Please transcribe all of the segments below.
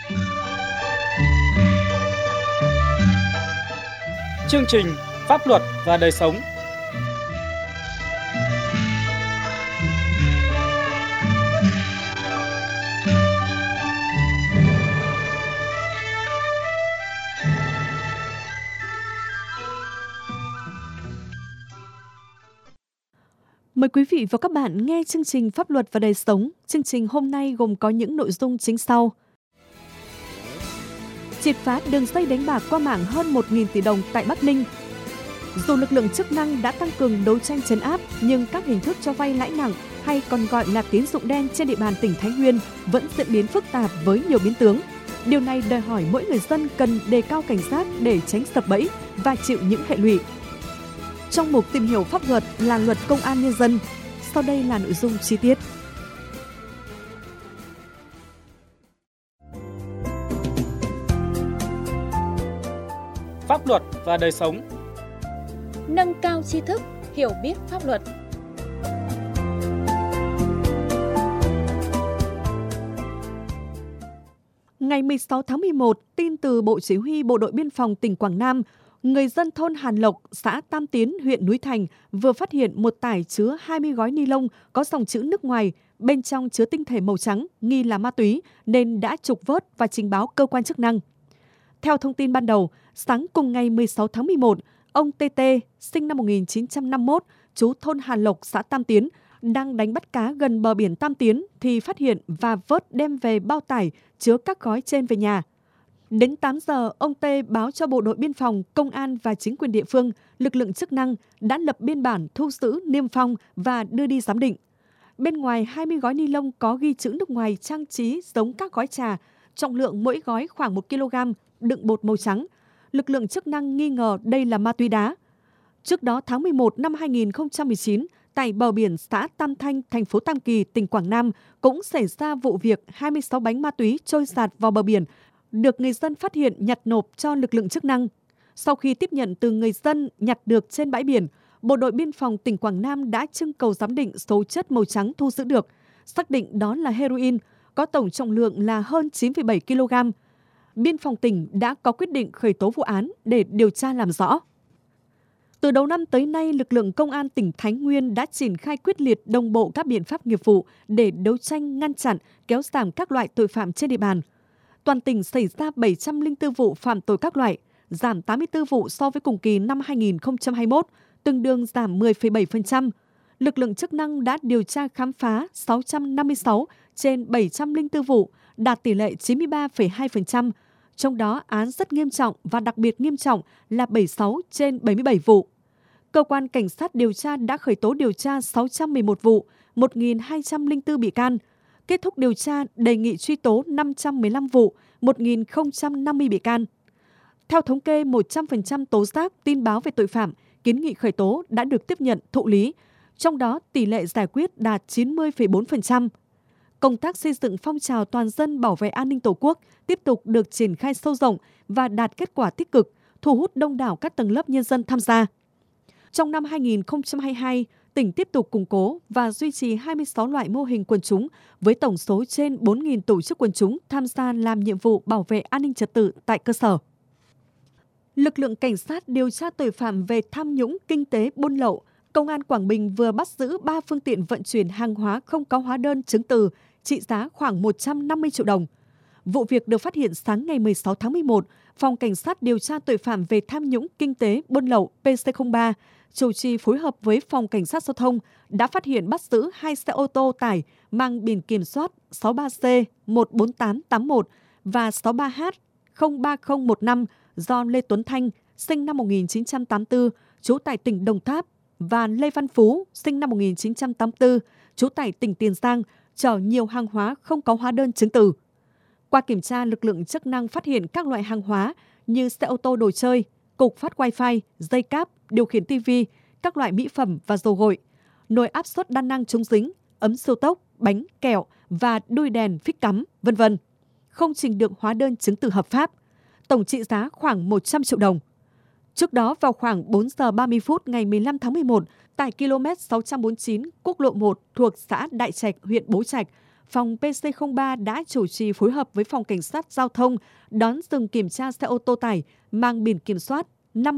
Chương trình Pháp luật và đời sống. Mời quý vị và các bạn nghe chương trình Pháp luật và đời sống. Chương trình hôm nay gồm có những nội dung chính sau. Triệt phá đường dây đánh bạc qua mạng hơn 1.000 tỷ đồng tại Bắc Ninh. Dù lực lượng chức năng đã tăng cường đấu tranh trấn áp, nhưng các hình thức cho vay lãi nặng hay còn gọi là tín dụng đen trên địa bàn tỉnh Thái Nguyên vẫn diễn biến phức tạp với nhiều biến tướng. Điều này đòi hỏi mỗi người dân cần đề cao cảnh giác để tránh sập bẫy và chịu những hệ lụy. Trong mục tìm hiểu pháp luật là Luật Công an Nhân dân, sau đây là nội dung chi tiết. Pháp luật và đời sống. Nâng cao tri thức, hiểu biết pháp luật. Ngày 16 tháng 11, tin từ Bộ Chỉ huy Bộ đội Biên phòng tỉnh Quảng Nam, người dân thôn Hàn Lộc, xã Tam Tiến, huyện Núi Thành vừa phát hiện một tải chứa 20 gói ni lông có dòng chữ nước ngoài, bên trong chứa tinh thể màu trắng, nghi là ma túy, nên đã trục vớt và trình báo cơ quan chức năng. Theo thông tin ban đầu, sáng cùng ngày 16 tháng 11, ông TT, sinh năm 1951, trú thôn Hàn Lộc, xã Tam Tiến, đang đánh bắt cá gần bờ biển Tam Tiến thì phát hiện và vớt đem về bao tải chứa các gói trên về nhà. Đến 8 giờ, ông T báo cho Bộ đội Biên phòng, Công an và chính quyền địa phương, lực lượng chức năng đã lập biên bản thu giữ, niêm phong và đưa đi giám định. Bên ngoài 20 gói ni lông có ghi chữ nước ngoài trang trí giống các gói trà, trọng lượng mỗi gói khoảng 1 kg, đựng bột màu trắng. Lực lượng chức năng nghi ngờ đây là ma túy đá. Trước đó, tháng 11 năm 2019, tại bờ biển xã Tam Thanh, thành phố Tam Kỳ, tỉnh Quảng Nam cũng xảy ra vụ việc 26 bánh ma túy trôi dạt vào bờ biển, được người dân phát hiện nhặt nộp cho lực lượng chức năng. Sau khi tiếp nhận từ người dân nhặt được trên bãi biển, Bộ đội Biên phòng tỉnh Quảng Nam đã trưng cầu giám định số chất màu trắng thu giữ được, xác định đó là heroin, có tổng trọng lượng là hơn 9,7 kg. Biên phòng tỉnh đã có quyết định khởi tố vụ án để điều tra làm rõ. Từ đầu năm tới nay, lực lượng công an tỉnh Thái Nguyên đã triển khai quyết liệt đồng bộ các biện pháp nghiệp vụ để đấu tranh, ngăn chặn, kéo giảm các loại tội phạm trên địa bàn. Toàn tỉnh xảy ra 704 vụ phạm tội các loại, giảm 84 vụ so với cùng kỳ năm 2021, tương đương giảm 10,7%. Lực lượng chức năng đã điều tra khám phá 656 trên 704 vụ, đạt tỷ lệ 93,2%. Trong đó án rất nghiêm trọng và đặc biệt nghiêm trọng là 76 trên 77 vụ. Cơ quan Cảnh sát điều tra đã khởi tố điều tra 611 vụ, 1.204 bị can. Kết thúc điều tra, đề nghị truy tố 515 vụ, 1.050 bị can. Theo thống kê, 100% tố giác, tin báo về tội phạm, kiến nghị khởi tố đã được tiếp nhận, thụ lý. Trong đó, tỷ lệ giải quyết đạt 90,4%. Công tác xây dựng phong trào toàn dân bảo vệ an ninh Tổ quốc tiếp tục được triển khai sâu rộng và đạt kết quả tích cực, thu hút đông đảo các tầng lớp nhân dân tham gia. Trong năm 2022, tỉnh tiếp tục củng cố và duy trì 26 loại mô hình quần chúng với tổng số trên 4.000 tổ chức quần chúng tham gia làm nhiệm vụ bảo vệ an ninh trật tự tại cơ sở. Lực lượng cảnh sát điều tra tội phạm về tham nhũng, kinh tế, buôn lậu, Công an Quảng Bình vừa bắt giữ 3 phương tiện vận chuyển hàng hóa không có hóa đơn chứng từ, trị giá khoảng 150 triệu đồng. Vụ việc được phát hiện sáng ngày 16 tháng 11, Phòng Cảnh sát điều tra tội phạm về tham nhũng, kinh tế, buôn lậu PC03, chủ trì phối hợp với Phòng Cảnh sát Giao thông đã phát hiện bắt giữ 2 xe ô tô tải mang biển kiểm soát 63C14881 và 63H03015 do Lê Tuấn Thanh, sinh năm 1984, trú tại tỉnh Đồng Tháp, và Lê Văn Phú, sinh năm 1984, trú tại tỉnh Tiền Giang, chở nhiều hàng hóa không có hóa đơn chứng từ. Qua kiểm tra, lực lượng chức năng phát hiện các loại hàng hóa như xe ô tô đồ chơi, cục phát wifi, dây cáp, điều khiển TV, các loại mỹ phẩm và dầu gội, nồi áp suất đa năng chống dính, ấm siêu tốc, bánh, kẹo và đuôi đèn phích cắm, v.v. Không trình được hóa đơn chứng từ hợp pháp. Tổng trị giá khoảng 100 triệu đồng. Trước đó, vào khoảng 4 giờ 30 phút ngày 15 tháng 11, tại km 649 quốc lộ 1 thuộc xã Đại Trạch, huyện Bố Trạch, phòng PC03 đã chủ trì phối hợp với phòng cảnh sát giao thông đón dừng kiểm tra xe ô tô tải mang biển kiểm soát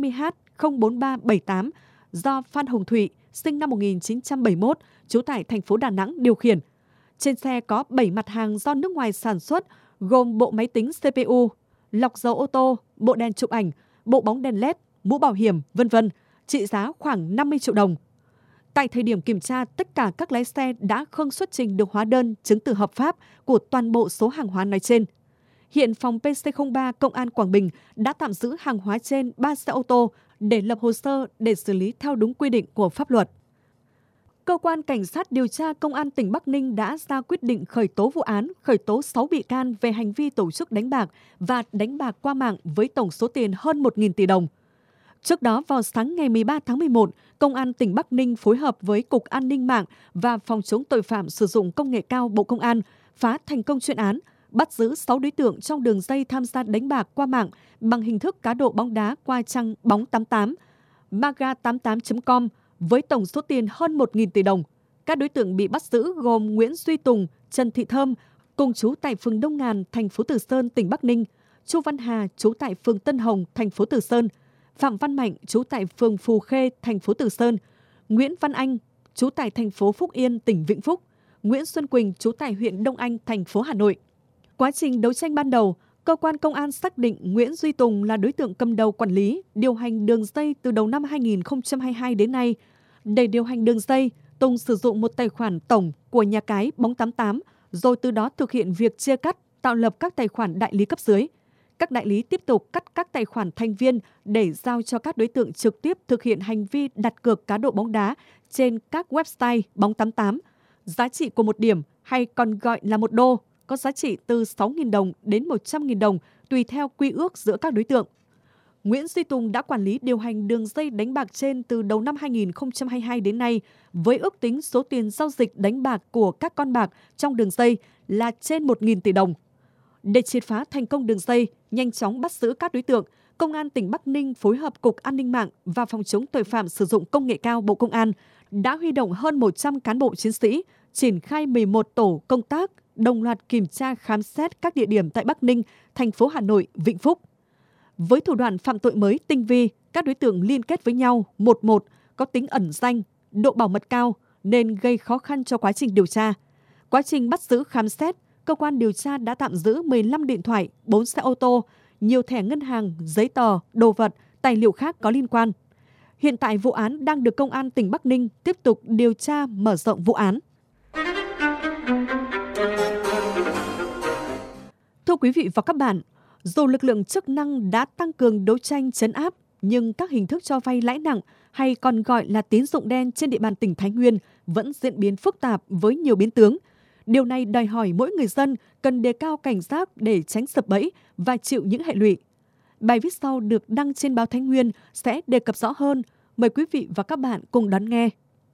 50H04378 do Phan Hồng Thụy, sinh năm 1971, trú tại thành phố Đà Nẵng điều khiển. Trên xe có 7 mặt hàng do nước ngoài sản xuất, gồm bộ máy tính CPU, lọc dầu ô tô, bộ đèn chụp ảnh, bộ bóng đèn LED, mũ bảo hiểm, v.v., trị giá khoảng 50 triệu đồng. Tại thời điểm kiểm tra, tất cả các lái xe đã không xuất trình được hóa đơn chứng từ hợp pháp của toàn bộ số hàng hóa nói trên. Hiện phòng PC03 Công an Quảng Bình đã tạm giữ hàng hóa trên 3 xe ô tô để lập hồ sơ để xử lý theo đúng quy định của pháp luật. Cơ quan Cảnh sát điều tra Công an tỉnh Bắc Ninh đã ra quyết định khởi tố vụ án, khởi tố 6 bị can về hành vi tổ chức đánh bạc và đánh bạc qua mạng với tổng số tiền hơn 1.000 tỷ đồng. Trước đó, vào sáng ngày 13 tháng 11, Công an tỉnh Bắc Ninh phối hợp với Cục An ninh mạng và Phòng chống tội phạm sử dụng công nghệ cao Bộ Công an phá thành công chuyên án, bắt giữ 6 đối tượng trong đường dây tham gia đánh bạc qua mạng bằng hình thức cá độ bóng đá qua trang bóng 88, maga88.com với tổng số tiền hơn 1.000 tỷ đồng. Các đối tượng bị bắt giữ gồm Nguyễn Duy Tùng, Trần Thị Thơm, cùng trú tại phường Đông Ngàn, thành phố Từ Sơn, tỉnh Bắc Ninh, Chu Văn Hà, trú tại phường Tân Hồng, thành phố Từ Sơn, Phạm Văn Mạnh, trú tại phường Phù Khê, thành phố Từ Sơn, Nguyễn Văn Anh, trú tại thành phố Phúc Yên, tỉnh Vĩnh Phúc, Nguyễn Xuân Quỳnh, trú tại huyện Đông Anh, thành phố Hà Nội. Quá trình đấu tranh ban đầu, cơ quan công an xác định Nguyễn Duy Tùng là đối tượng cầm đầu quản lý, điều hành đường dây từ đầu năm 2022 đến nay. Để điều hành đường dây, Tùng sử dụng một tài khoản tổng của nhà cái bóng 88, rồi từ đó thực hiện việc chia cắt, tạo lập các tài khoản đại lý cấp dưới. Các đại lý tiếp tục cắt các tài khoản thành viên để giao cho các đối tượng trực tiếp thực hiện hành vi đặt cược cá độ bóng đá trên các website bóng 88. Giá trị của một điểm hay còn gọi là một đô có giá trị từ 6.000 đồng đến 100.000 đồng tùy theo quy ước giữa các đối tượng. Nguyễn Duy Tùng đã quản lý điều hành đường dây đánh bạc trên từ đầu năm 2022 đến nay với ước tính số tiền giao dịch đánh bạc của các con bạc trong đường dây là trên 1.000 tỷ đồng. Để triệt phá thành công đường dây, nhanh chóng bắt giữ các đối tượng, Công an tỉnh Bắc Ninh phối hợp Cục An ninh mạng và Phòng chống tội phạm sử dụng công nghệ cao Bộ Công an đã huy động hơn 100 cán bộ chiến sĩ, triển khai 11 tổ công tác, đồng loạt kiểm tra khám xét các địa điểm tại Bắc Ninh, thành phố Hà Nội, Vĩnh Phúc. Với thủ đoạn phạm tội mới tinh vi, các đối tượng liên kết với nhau một có tính ẩn danh, độ bảo mật cao nên gây khó khăn cho quá trình điều tra. Quá trình bắt giữ khám xét, cơ quan điều tra đã tạm giữ 15 điện thoại, 4 xe ô tô, nhiều thẻ ngân hàng, giấy tờ, đồ vật, tài liệu khác có liên quan. Hiện tại vụ án đang được Công an tỉnh Bắc Ninh tiếp tục điều tra mở rộng vụ án. Thưa quý vị và các bạn, dù lực lượng chức năng đã tăng cường đấu tranh trấn áp, nhưng các hình thức cho vay lãi nặng hay còn gọi là tín dụng đen trên địa bàn tỉnh Thái Nguyên vẫn diễn biến phức tạp với nhiều biến tướng. Điều này đòi hỏi mỗi người dân cần đề cao cảnh giác để tránh sập bẫy và chịu những hệ lụy. Bài viết sau được đăng trên báo Thái Nguyên sẽ đề cập rõ hơn. Mời quý vị và các bạn cùng đón nghe.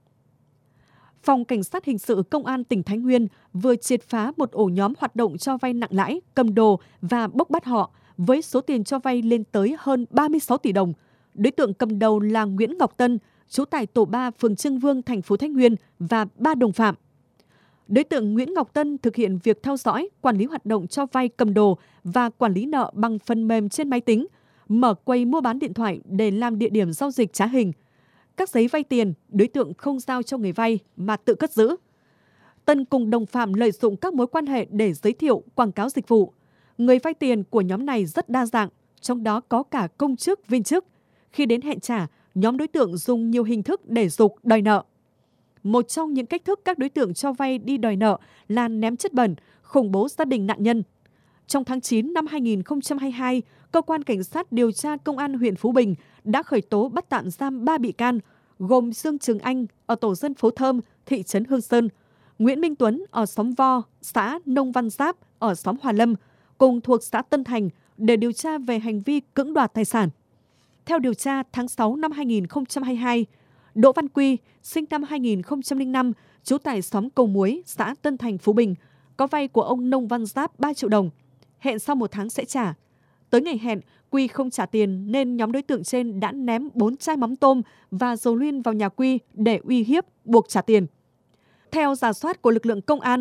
Phòng Cảnh sát Hình sự Công an tỉnh Thái Nguyên vừa triệt phá một ổ nhóm hoạt động cho vay nặng lãi, cầm đồ và bốc bắt họ với số tiền cho vay lên tới hơn 36 tỷ đồng. Đối tượng cầm đầu là Nguyễn Ngọc Tân, trú tại tổ 3 phường Trưng Vương, thành phố Thái Nguyên và 3 đồng phạm. Đối tượng Nguyễn Ngọc Tân thực hiện việc theo dõi, quản lý hoạt động cho vay cầm đồ và quản lý nợ bằng phần mềm trên máy tính, mở quầy mua bán điện thoại để làm địa điểm giao dịch trá hình. Các giấy vay tiền, đối tượng không giao cho người vay mà tự cất giữ. Tân cùng đồng phạm lợi dụng các mối quan hệ để giới thiệu, quảng cáo dịch vụ. Người vay tiền của nhóm này rất đa dạng, trong đó có cả công chức, viên chức. Khi đến hẹn trả, nhóm đối tượng dùng nhiều hình thức để giục đòi nợ. Một trong những cách thức các đối tượng cho vay đi đòi nợ là ném chất bẩn, khủng bố gia đình nạn nhân. Trong tháng 9 năm 2022, Cơ quan Cảnh sát điều tra Công an huyện Phú Bình đã khởi tố bắt tạm giam 3 bị can, gồm Dương Trường Anh ở tổ dân phố Thơm, thị trấn Hương Sơn, Nguyễn Minh Tuấn ở xóm Vo, xã Nông Văn Giáp ở xóm Hòa Lâm, cùng thuộc xã Tân Thành để điều tra về hành vi cưỡng đoạt tài sản. Theo điều tra, tháng 6 năm 2022, Đỗ Văn Quy, sinh năm 2005, trú tại xóm Cầu Muối, xã Tân Thành, Phú Bình, có vay của ông Nông Văn Giáp 3 triệu đồng. Hẹn sau 1 tháng sẽ trả. Tới ngày hẹn, Quy không trả tiền nên nhóm đối tượng trên đã ném 4 chai mắm tôm và dầu luyên vào nhà Quy để uy hiếp, buộc trả tiền. Theo rà soát của lực lượng công an,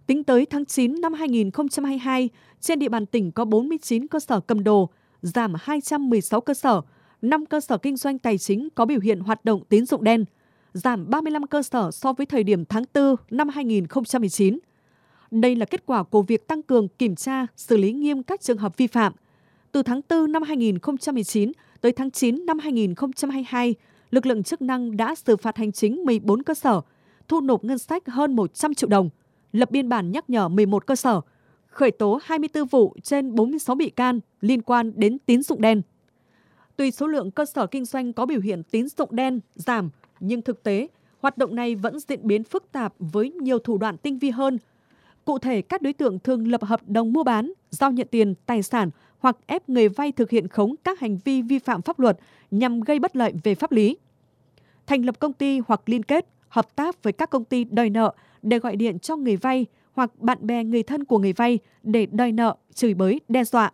Tính tới tháng 9 năm 2022, trên địa bàn tỉnh có 49 cơ sở cầm đồ, giảm 216 cơ sở, 5 cơ sở kinh doanh tài chính có biểu hiện hoạt động tín dụng đen, giảm 35 cơ sở so với thời điểm tháng 4 năm 2019. Đây là kết quả của việc tăng cường kiểm tra, xử lý nghiêm các trường hợp vi phạm. Từ tháng 4 năm 2019 tới tháng 9 năm 2022, lực lượng chức năng đã xử phạt hành chính 14 cơ sở, thu nộp ngân sách hơn 100 triệu đồng, lập biên bản nhắc nhở 11 cơ sở, khởi tố 24 vụ trên 46 bị can liên quan đến tín dụng đen. Tuy số lượng cơ sở kinh doanh có biểu hiện tín dụng đen giảm, nhưng thực tế, hoạt động này vẫn diễn biến phức tạp với nhiều thủ đoạn tinh vi hơn. Cụ thể, các đối tượng thường lập hợp đồng mua bán, giao nhận tiền, tài sản hoặc ép người vay thực hiện khống các hành vi vi phạm pháp luật nhằm gây bất lợi về pháp lý. Thành lập công ty hoặc liên kết, hợp tác với các công ty đòi nợ để gọi điện cho người vay hoặc bạn bè người thân của người vay để đòi nợ, chửi bới, đe dọa.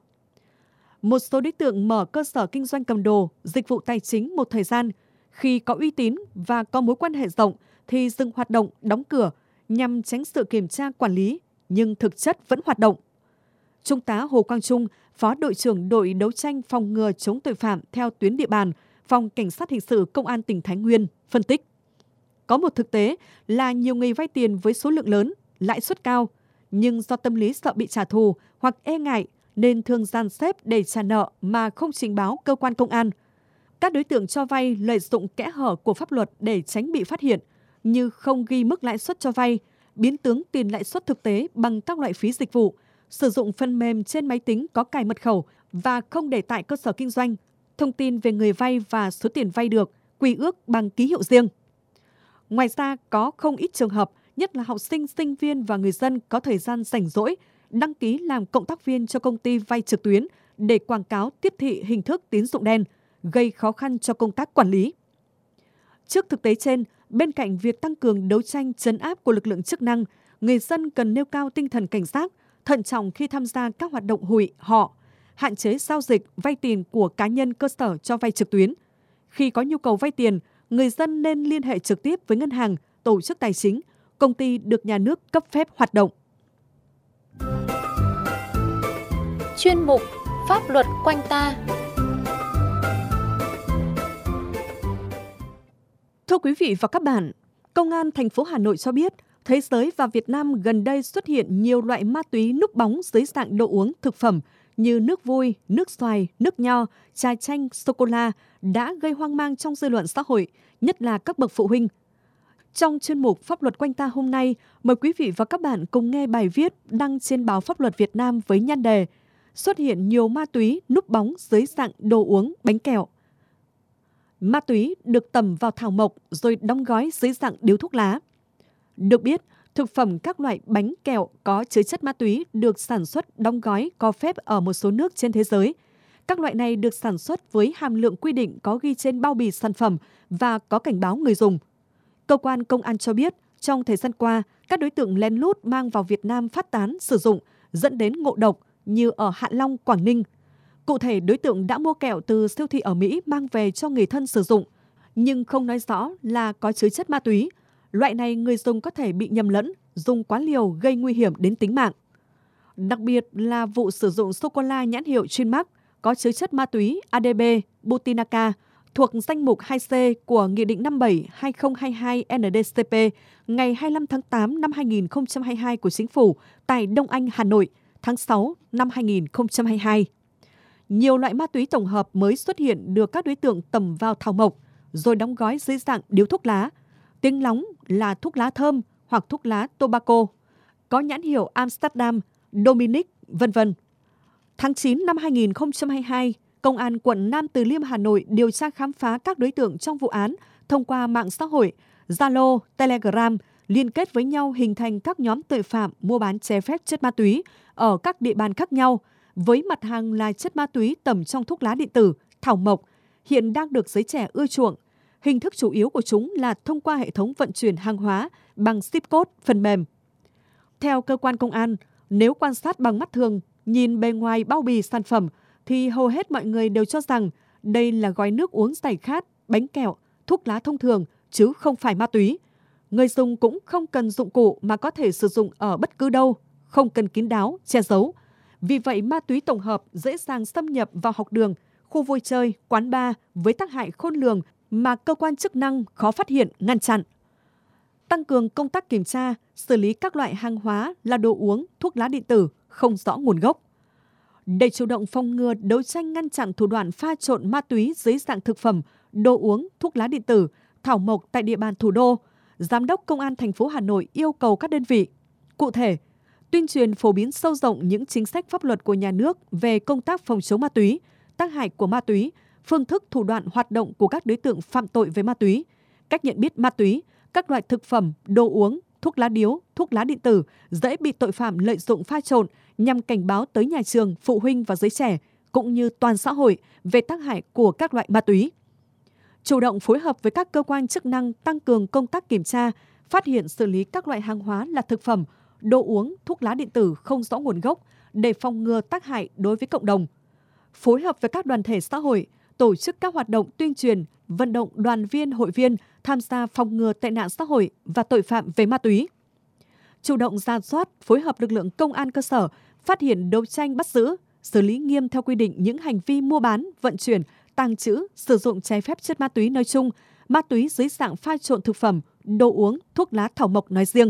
Một số đối tượng mở cơ sở kinh doanh cầm đồ, dịch vụ tài chính một thời gian, khi có uy tín và có mối quan hệ rộng thì dừng hoạt động, đóng cửa nhằm tránh sự kiểm tra quản lý, nhưng thực chất vẫn hoạt động. Trung tá Hồ Quang Trung, Phó đội trưởng đội đấu tranh phòng ngừa chống tội phạm theo tuyến địa bàn, Phòng Cảnh sát Hình sự Công an tỉnh Thái Nguyên, phân tích. Có một thực tế là nhiều người vay tiền với số lượng lớn, lãi suất cao, nhưng do tâm lý sợ bị trả thù hoặc e ngại nên thường dàn xếp để trả nợ mà không trình báo cơ quan công an. Các đối tượng cho vay lợi dụng kẽ hở của pháp luật để tránh bị phát hiện, như không ghi mức lãi suất cho vay, biến tướng tiền lãi suất thực tế bằng các loại phí dịch vụ, sử dụng phần mềm trên máy tính có cài mật khẩu và không để tại cơ sở kinh doanh, thông tin về người vay và số tiền vay được, quy ước bằng ký hiệu riêng. Ngoài ra, có không ít trường hợp, nhất là học sinh, sinh viên và người dân có thời gian rảnh rỗi, đăng ký làm cộng tác viên cho công ty vay trực tuyến để quảng cáo tiếp thị hình thức tín dụng đen, gây khó khăn cho công tác quản lý. Trước thực tế trên, bên cạnh việc tăng cường đấu tranh trấn áp của lực lượng chức năng, người dân cần nêu cao tinh thần cảnh giác, thận trọng khi tham gia các hoạt động hụi, họ, hạn chế giao dịch, vay tiền của cá nhân cơ sở cho vay trực tuyến. Khi có nhu cầu vay tiền, người dân nên liên hệ trực tiếp với ngân hàng, tổ chức tài chính, công ty được nhà nước cấp phép hoạt động. Chuyên mục Pháp luật quanh ta. Thưa quý vị và các bạn, Công an thành phố Hà Nội cho biết, thế giới và Việt Nam gần đây xuất hiện nhiều loại ma túy núp bóng dưới dạng đồ uống, thực phẩm như nước vui, nước xoài, nước nho, trà chanh, sô-cô-la đã gây hoang mang trong dư luận xã hội, nhất là các bậc phụ huynh. Trong chuyên mục Pháp luật quanh ta hôm nay, mời quý vị và các bạn cùng nghe bài viết đăng trên báo Pháp luật Việt Nam với nhan đề xuất hiện nhiều ma túy núp bóng dưới dạng đồ uống, bánh kẹo. Ma túy được tẩm vào thảo mộc rồi đóng gói dưới dạng điếu thuốc lá. Được biết, thực phẩm các loại bánh kẹo có chứa chất ma túy được sản xuất đóng gói có phép ở một số nước trên thế giới. Các loại này được sản xuất với hàm lượng quy định có ghi trên bao bì sản phẩm và có cảnh báo người dùng. Cơ quan công an cho biết, trong thời gian qua, các đối tượng lén lút mang vào Việt Nam phát tán, sử dụng, dẫn đến ngộ độc như ở Hạ Long, Quảng Ninh. Cụ thể, đối tượng đã mua kẹo từ siêu thị ở Mỹ mang về cho người thân sử dụng, nhưng không nói rõ là có chứa chất ma túy. Loại này người dùng có thể bị nhầm lẫn, dùng quá liều gây nguy hiểm đến tính mạng. Đặc biệt là vụ sử dụng sô-cô-la nhãn hiệu Chuyên-Mác có chứa chất ma túy ADB, Butinaca thuộc danh mục 2C của Nghị định 57/2022 NDCP ngày 25 tháng 8 năm 2022 của Chính phủ tại Đông Anh, Hà Nội, tháng 6 năm 2022. Nhiều loại ma túy tổng hợp mới xuất hiện được các đối tượng tẩm vào thảo mộc rồi đóng gói dưới dạng điếu thuốc lá. Tiếng lóng là thuốc lá thơm hoặc thuốc lá tobacco, có nhãn hiệu Amsterdam, Dominic, v.v. Tháng 9 năm 2022, Công an quận Nam Từ Liêm, Hà Nội điều tra khám phá các đối tượng trong vụ án thông qua mạng xã hội, Zalo, Telegram, liên kết với nhau hình thành các nhóm tội phạm mua bán trái phép chất ma túy ở các địa bàn khác nhau, với mặt hàng là chất ma túy tẩm trong thuốc lá điện tử, thảo mộc, hiện đang được giới trẻ ưa chuộng. Hình thức chủ yếu của chúng là thông qua hệ thống vận chuyển hàng hóa bằng ship code, phần mềm. Theo cơ quan công an, nếu quan sát bằng mắt thường, nhìn bề ngoài bao bì sản phẩm, thì hầu hết mọi người đều cho rằng đây là gói nước uống giải khát, bánh kẹo, thuốc lá thông thường, chứ không phải ma túy. Người dùng cũng không cần dụng cụ mà có thể sử dụng ở bất cứ đâu, không cần kín đáo, che giấu. Vì vậy, ma túy tổng hợp dễ dàng xâm nhập vào học đường, khu vui chơi, quán bar với tác hại khôn lường mà cơ quan chức năng khó phát hiện, ngăn chặn. Tăng cường công tác kiểm tra, xử lý các loại hàng hóa là đồ uống, thuốc lá điện tử không rõ nguồn gốc. Để chủ động phòng ngừa, đấu tranh ngăn chặn thủ đoạn pha trộn ma túy dưới dạng thực phẩm, đồ uống, thuốc lá điện tử, thảo mộc tại địa bàn thủ đô, Giám đốc Công an thành phố Hà Nội yêu cầu các đơn vị, cụ thể, tuyên truyền phổ biến sâu rộng những chính sách pháp luật của nhà nước về công tác phòng chống ma túy, tác hại của ma túy, phương thức thủ đoạn hoạt động của các đối tượng phạm tội về ma túy, cách nhận biết ma túy, các loại thực phẩm, đồ uống, thuốc lá điếu, thuốc lá điện tử dễ bị tội phạm lợi dụng pha trộn nhằm cảnh báo tới nhà trường, phụ huynh và giới trẻ, cũng như toàn xã hội về tác hại của các loại ma túy. Chủ động phối hợp với các cơ quan chức năng tăng cường công tác kiểm tra, phát hiện xử lý các loại hàng hóa là thực phẩm, đồ uống, thuốc lá điện tử không rõ nguồn gốc để phòng ngừa tác hại đối với cộng đồng. Phối hợp với các đoàn thể xã hội, tổ chức các hoạt động tuyên truyền, vận động đoàn viên, hội viên tham gia phòng ngừa tệ nạn xã hội và tội phạm về ma túy. Chủ động rà soát, phối hợp lực lượng công an cơ sở, phát hiện, đấu tranh, bắt giữ, xử lý nghiêm theo quy định những hành vi mua bán, vận chuyển, tàng trữ, sử dụng trái phép chất ma túy nói chung, ma túy dưới dạng pha trộn thực phẩm, đồ uống, thuốc lá thảo mộc nói riêng.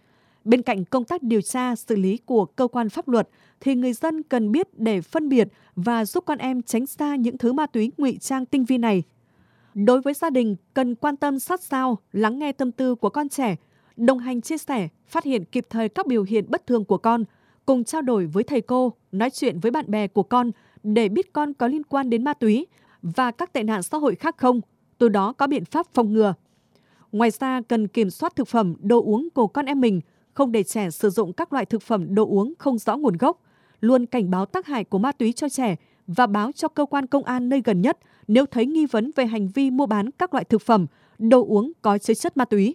Bên cạnh công tác điều tra, xử lý của cơ quan pháp luật, thì người dân cần biết để phân biệt và giúp con em tránh xa những thứ ma túy ngụy trang tinh vi này. Đối với gia đình, cần quan tâm sát sao, lắng nghe tâm tư của con trẻ, đồng hành chia sẻ, phát hiện kịp thời các biểu hiện bất thường của con, cùng trao đổi với thầy cô, nói chuyện với bạn bè của con để biết con có liên quan đến ma túy và các tệ nạn xã hội khác không, từ đó có biện pháp phòng ngừa. Ngoài ra, cần kiểm soát thực phẩm, đồ uống của con em mình, không để trẻ sử dụng các loại thực phẩm, đồ uống không rõ nguồn gốc, luôn cảnh báo tác hại của ma túy cho trẻ và báo cho cơ quan công an nơi gần nhất nếu thấy nghi vấn về hành vi mua bán các loại thực phẩm, đồ uống có chứa chất ma túy.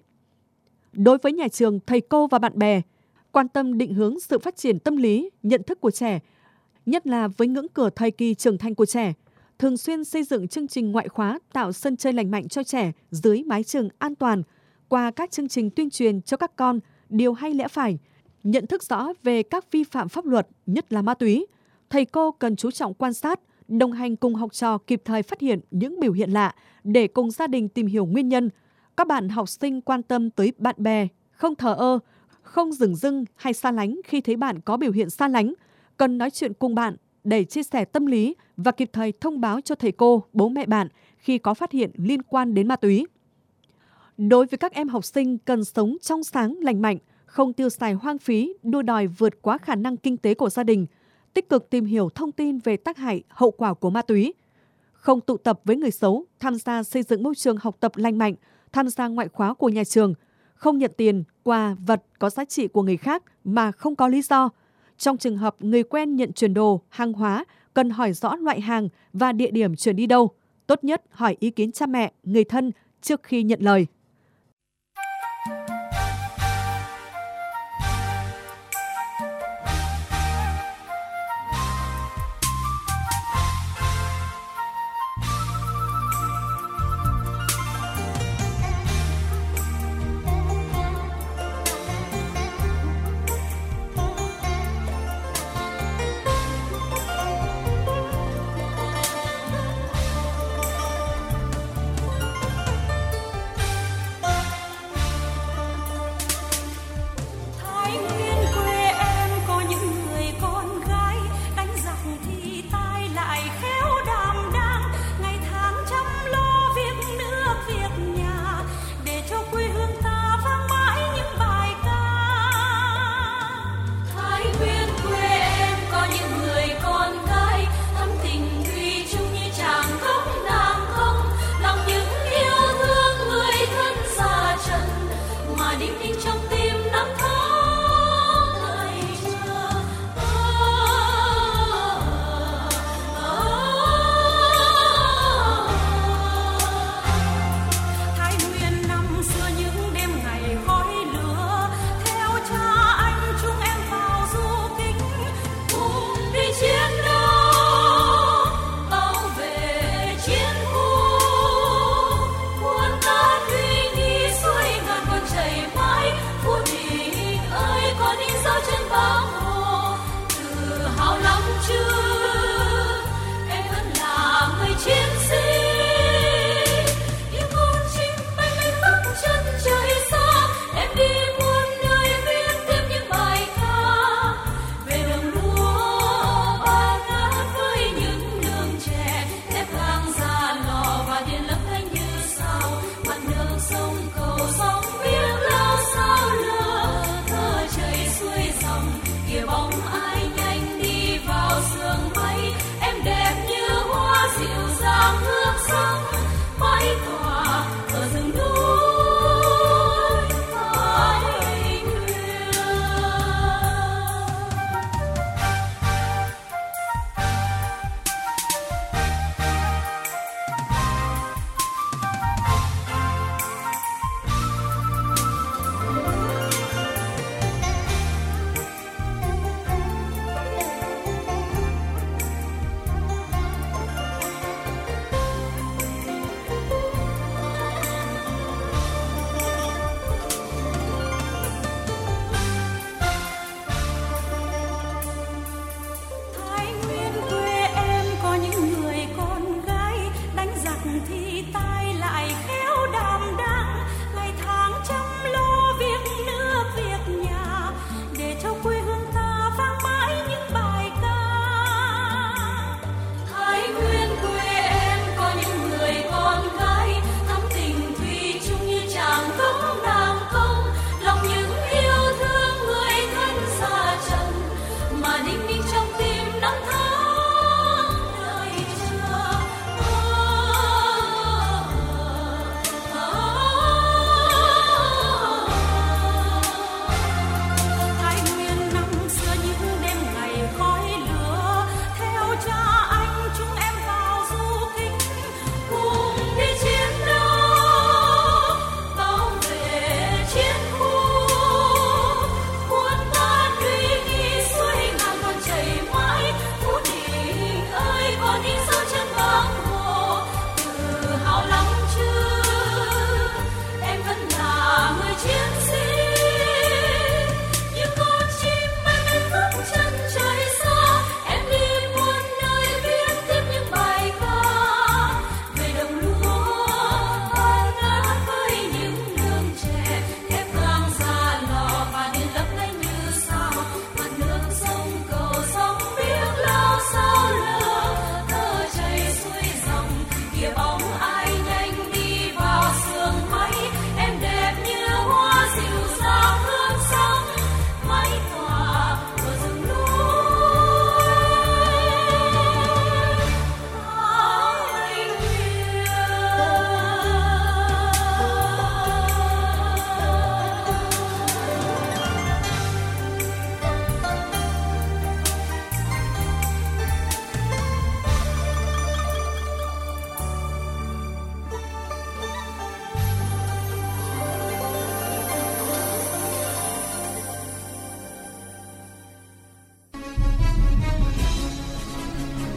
Đối với nhà trường, thầy cô và bạn bè, quan tâm định hướng sự phát triển tâm lý, nhận thức của trẻ, nhất là với ngưỡng cửa thời kỳ trưởng thành của trẻ, thường xuyên xây dựng chương trình ngoại khóa tạo sân chơi lành mạnh cho trẻ dưới mái trường an toàn, qua các chương trình tuyên truyền cho các con điều hay lẽ phải, nhận thức rõ về các vi phạm pháp luật, nhất là ma túy. Thầy cô cần chú trọng quan sát, đồng hành cùng học trò kịp thời phát hiện những biểu hiện lạ để cùng gia đình tìm hiểu nguyên nhân. Các bạn học sinh quan tâm tới bạn bè, không thờ ơ, không dửng dưng hay xa lánh khi thấy bạn có biểu hiện xa lánh, cần nói chuyện cùng bạn để chia sẻ tâm lý và kịp thời thông báo cho thầy cô, bố mẹ bạn khi có phát hiện liên quan đến ma túy. Đối với các em học sinh cần sống trong sáng, lành mạnh, không tiêu xài hoang phí, đua đòi vượt quá khả năng kinh tế của gia đình, tích cực tìm hiểu thông tin về tác hại, hậu quả của ma túy, không tụ tập với người xấu, tham gia xây dựng môi trường học tập lành mạnh, tham gia ngoại khóa của nhà trường, không nhận tiền, quà, vật có giá trị của người khác mà không có lý do. Trong trường hợp người quen nhận chuyển đồ, hàng hóa, cần hỏi rõ loại hàng và địa điểm chuyển đi đâu. Tốt nhất hỏi ý kiến cha mẹ, người thân trước khi nhận lời.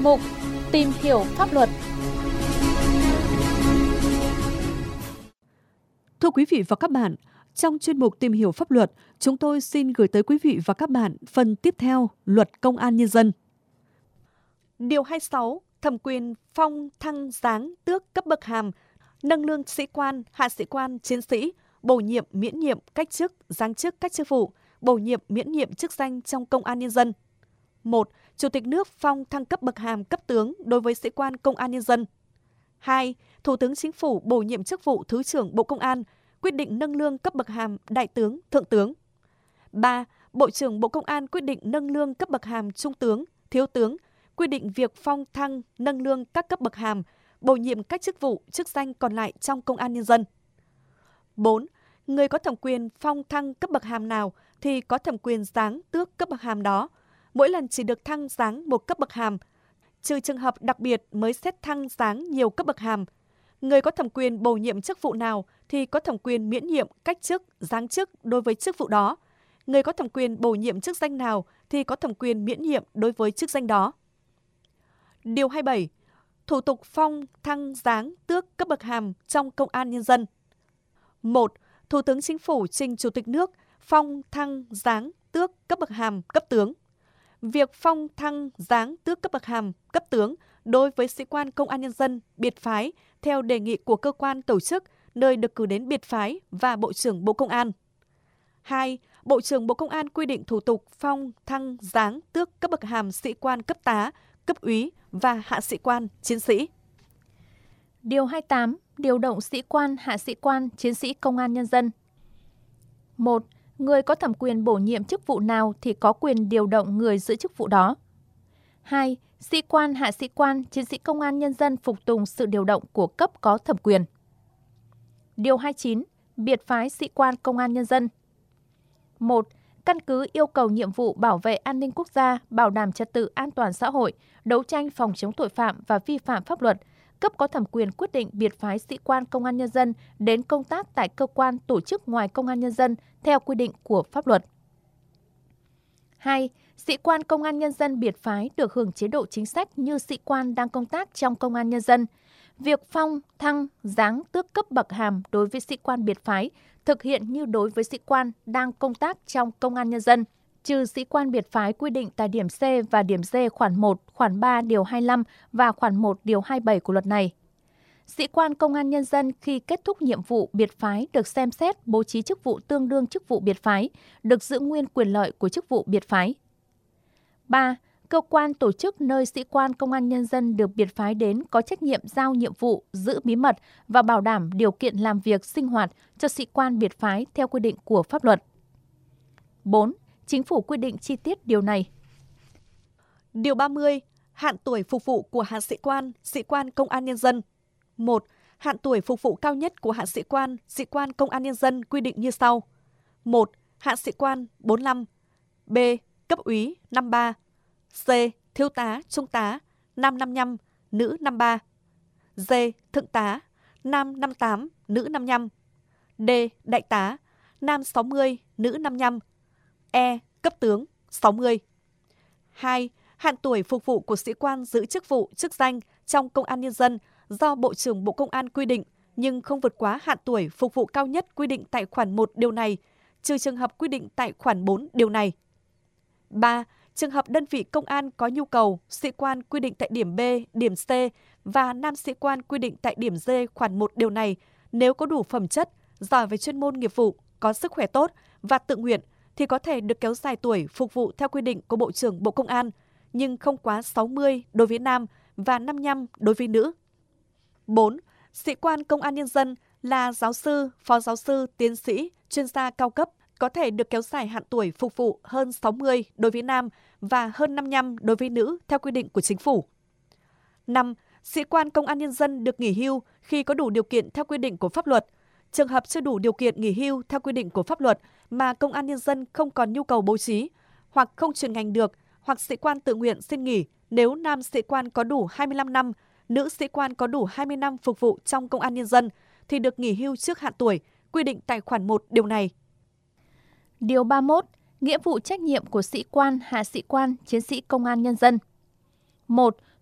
Mục Tìm hiểu pháp luật. Thưa quý vị và các bạn, trong chuyên mục Tìm hiểu pháp luật, chúng tôi xin gửi tới quý vị và các bạn phần tiếp theo Luật Công an Nhân dân. Điều 26. Thẩm quyền phong, thăng, giáng, tước, cấp bậc hàm, nâng lương sĩ quan, hạ sĩ quan, chiến sĩ, bổ nhiệm, miễn nhiệm, cách chức, giáng chức các chức vụ, bổ nhiệm, miễn nhiệm chức danh trong Công an Nhân dân. 1. Chủ tịch nước phong thăng cấp bậc hàm cấp tướng đối với sĩ quan Công an Nhân dân. 2. Thủ tướng Chính phủ bổ nhiệm chức vụ Thứ trưởng Bộ Công an, quyết định nâng lương cấp bậc hàm đại tướng, thượng tướng. 3. Bộ trưởng Bộ Công an quyết định nâng lương cấp bậc hàm trung tướng, thiếu tướng, quy định việc phong thăng, nâng lương các cấp bậc hàm, bổ nhiệm các chức vụ, chức danh còn lại trong Công an Nhân dân. 4. Người có thẩm quyền phong thăng cấp bậc hàm nào thì có thẩm quyền giáng tước cấp bậc hàm đó. Mỗi lần chỉ được thăng giáng một cấp bậc hàm, trừ trường hợp đặc biệt mới xét thăng giáng nhiều cấp bậc hàm. Người có thẩm quyền bổ nhiệm chức vụ nào thì có thẩm quyền miễn nhiệm, cách chức, giáng chức đối với chức vụ đó. Người có thẩm quyền bổ nhiệm chức danh nào thì có thẩm quyền miễn nhiệm đối với chức danh đó. Điều 27. Thủ tục phong, thăng, giáng, tước cấp bậc hàm trong Công an Nhân dân. 1. Thủ tướng Chính phủ trình Chủ tịch nước phong, thăng, giáng, tước cấp bậc hàm cấp tướng. Việc phong, thăng, giáng, tước cấp bậc hàm cấp tướng đối với sĩ quan Công an Nhân dân biệt phái theo đề nghị của cơ quan tổ chức nơi được cử đến biệt phái và Bộ trưởng Bộ Công an. 2. Bộ trưởng Bộ Công an quy định thủ tục phong, thăng, giáng, tước cấp bậc hàm sĩ quan cấp tá, cấp úy và hạ sĩ quan, chiến sĩ. Điều 28. Điều động sĩ quan, hạ sĩ quan, chiến sĩ Công an Nhân dân. 1. Người có thẩm quyền bổ nhiệm chức vụ nào thì có quyền điều động người giữ chức vụ đó. 2. Sĩ quan, hạ sĩ quan, chiến sĩ Công an Nhân dân phục tùng sự điều động của cấp có thẩm quyền. Điều 29. Biệt phái sĩ quan Công an Nhân dân. 1. Căn cứ yêu cầu nhiệm vụ bảo vệ an ninh quốc gia, bảo đảm trật tự an toàn xã hội, đấu tranh phòng chống tội phạm và vi phạm pháp luật, cấp có thẩm quyền quyết định biệt phái sĩ quan Công an Nhân dân đến công tác tại cơ quan tổ chức ngoài Công an Nhân dân theo quy định của pháp luật. 2. Sĩ quan Công an Nhân dân biệt phái được hưởng chế độ chính sách như sĩ quan đang công tác trong Công an Nhân dân. Việc phong, thăng, giáng, tước cấp bậc hàm đối với sĩ quan biệt phái thực hiện như đối với sĩ quan đang công tác trong Công an Nhân dân, trừ sĩ quan biệt phái quy định tại điểm C và điểm D khoản 1, khoản 3 điều 25 và khoản 1 điều 27 của luật này. Sĩ quan Công an Nhân dân khi kết thúc nhiệm vụ biệt phái được xem xét bố trí chức vụ tương đương chức vụ biệt phái, được giữ nguyên quyền lợi của chức vụ biệt phái. 3. Cơ quan tổ chức nơi sĩ quan Công an Nhân dân được biệt phái đến có trách nhiệm giao nhiệm vụ, giữ bí mật và bảo đảm điều kiện làm việc, sinh hoạt cho sĩ quan biệt phái theo quy định của pháp luật. 4. Chính phủ quy định chi tiết điều này. Điều 30. Hạn tuổi phục vụ của hạ sĩ quan Công an Nhân dân. 1. Hạn tuổi phục vụ cao nhất của hạ sĩ quan Công an Nhân dân quy định như sau. 1. Hạ sĩ quan 45. B. Cấp úy 53. C. Thiếu tá, trung tá, nam 55, nữ 53. D. Thượng tá, nam 58, nữ 55. D. Đại tá, nam 60, nữ 55. E. Cấp tướng 60. 2. Hạn tuổi phục vụ của sĩ quan giữ chức vụ, chức danh trong Công an Nhân dân do Bộ trưởng Bộ Công an quy định nhưng không vượt quá hạn tuổi phục vụ cao nhất quy định tại khoản 1 điều này, trừ trường hợp quy định tại khoản 4 điều này. 3. Trường hợp đơn vị công an có nhu cầu, sĩ quan quy định tại điểm B, điểm C và nam sĩ quan quy định tại điểm D khoản 1 điều này, nếu có đủ phẩm chất, giỏi về chuyên môn nghiệp vụ, có sức khỏe tốt và tự nguyện thì có thể được kéo dài tuổi phục vụ theo quy định của Bộ trưởng Bộ Công an, nhưng không quá 60 đối với nam và 55 đối với nữ. 4. Sĩ quan Công an Nhân dân là giáo sư, phó giáo sư, tiến sĩ, chuyên gia cao cấp có thể được kéo dài hạn tuổi phục vụ hơn 60 đối với nam và hơn 55 đối với nữ theo quy định của Chính phủ. 5. Sĩ quan Công an Nhân dân được nghỉ hưu khi có đủ điều kiện theo quy định của pháp luật. Trường hợp chưa đủ điều kiện nghỉ hưu theo quy định của pháp luật mà Công an Nhân dân không còn nhu cầu bố trí, hoặc không chuyển ngành được, hoặc sĩ quan tự nguyện xin nghỉ nếu nam sĩ quan có đủ 25 năm, nữ sĩ quan có đủ 20 năm phục vụ trong Công an Nhân dân thì được nghỉ hưu trước hạn tuổi, quy định tại khoản 1 điều này. Điều 31. Nghĩa vụ trách nhiệm của sĩ quan, hạ sĩ quan, chiến sĩ Công an Nhân dân. 1.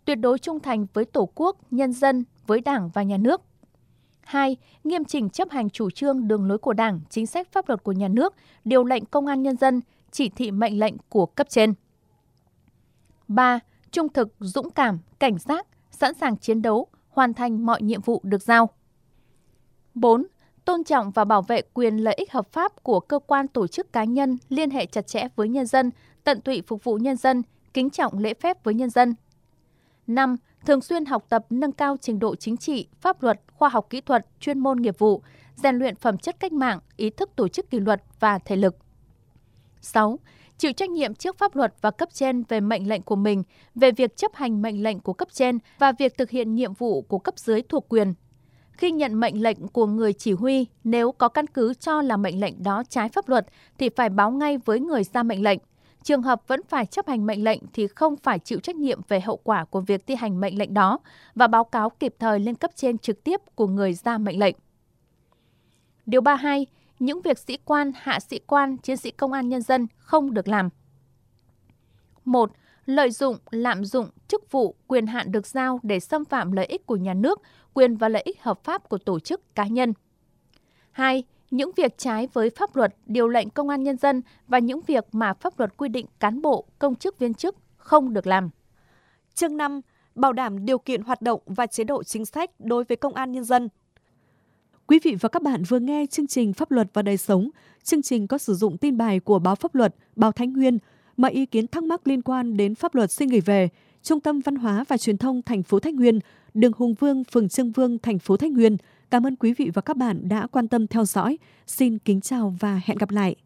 tuyệt đối trung thành với Tổ quốc, nhân dân, với Đảng và Nhà nước. 2. Nghiêm chỉnh chấp hành chủ trương đường lối của Đảng, chính sách pháp luật của Nhà nước, điều lệnh Công an Nhân dân, chỉ thị mệnh lệnh của cấp trên. 3. Trung thực, dũng cảm, cảnh giác, sẵn sàng chiến đấu, hoàn thành mọi nhiệm vụ được giao. 4. Tôn trọng và bảo vệ quyền lợi ích hợp pháp của cơ quan tổ chức cá nhân, liên hệ chặt chẽ với nhân dân, tận tụy phục vụ nhân dân, kính trọng lễ phép với nhân dân. 5. Thường xuyên học tập nâng cao trình độ chính trị, pháp luật, khoa học kỹ thuật, chuyên môn nghiệp vụ, rèn luyện phẩm chất cách mạng, ý thức tổ chức kỷ luật và thể lực. 6. Chịu trách nhiệm trước pháp luật và cấp trên về mệnh lệnh của mình, về việc chấp hành mệnh lệnh của cấp trên và việc thực hiện nhiệm vụ của cấp dưới thuộc quyền. Khi nhận mệnh lệnh của người chỉ huy, nếu có căn cứ cho là mệnh lệnh đó trái pháp luật thì phải báo ngay với người ra mệnh lệnh. Trường hợp vẫn phải chấp hành mệnh lệnh thì không phải chịu trách nhiệm về hậu quả của việc thi hành mệnh lệnh đó và báo cáo kịp thời lên cấp trên trực tiếp của người ra mệnh lệnh. Điều 32. Những việc sĩ quan, hạ sĩ quan, chiến sĩ công an nhân dân không được làm. 1. Lợi dụng, lạm dụng chức vụ, quyền hạn được giao để xâm phạm lợi ích của nhà nước, quyền và lợi ích hợp pháp của tổ chức cá nhân. 2. Những việc trái với pháp luật, điều lệnh Công an Nhân dân và những việc mà pháp luật quy định cán bộ, công chức viên chức không được làm. Chương 5. Bảo đảm điều kiện hoạt động và chế độ chính sách đối với Công an Nhân dân. Quý vị và các bạn vừa nghe chương trình Pháp luật và đời sống. Chương trình có sử dụng tin bài của báo Pháp luật, báo Thái Nguyên. Mọi ý kiến thắc mắc liên quan đến pháp luật xin gửi về Trung tâm Văn hóa và Truyền thông thành phố Thái Nguyên, đường Hùng Vương, phường Trương Vương, thành phố Thái Nguyên. Cảm ơn quý vị và các bạn đã quan tâm theo dõi. Xin kính chào và hẹn gặp lại.